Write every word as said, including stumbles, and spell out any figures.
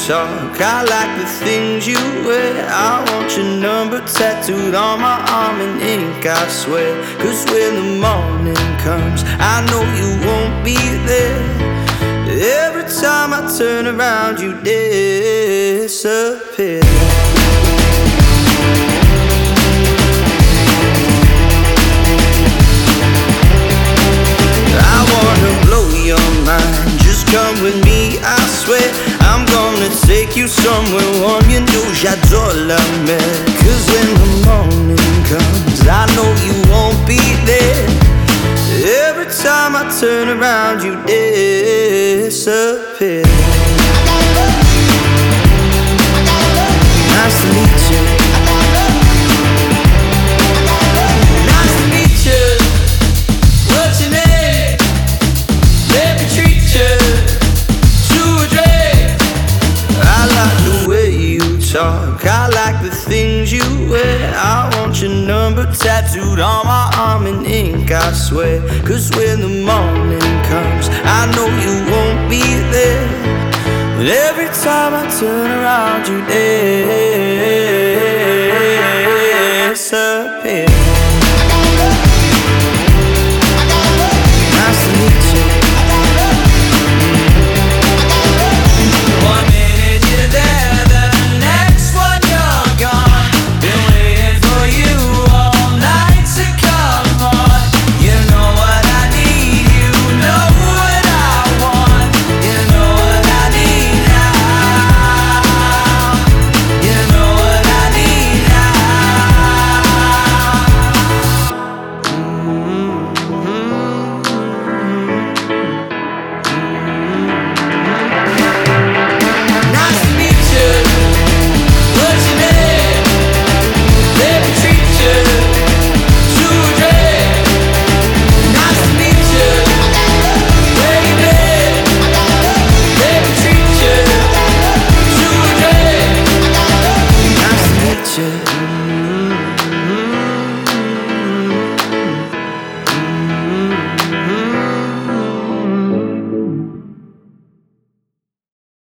talk. I like the things you wear. I want your number tattooed on my arm in ink, I swear. Cause when the morning comes, I know you won't be there. Every time I turn around, you disappear. I wanna blow your mind, just come with me, I swear. I'm gonna take you somewhere warm, you know j'adore la mer. Cause when the morning comes, I know you won't be there. Every time I turn around, you disappear. Nice to meet you. Nice to meet you. What's your name? Let me treat you to a drink. I like the way you talk, I like the things you wear. I want your number tattooed on my arm in ink, I swear. Cause when the morning comes, I know you won't be there. But every time I turn around, you there.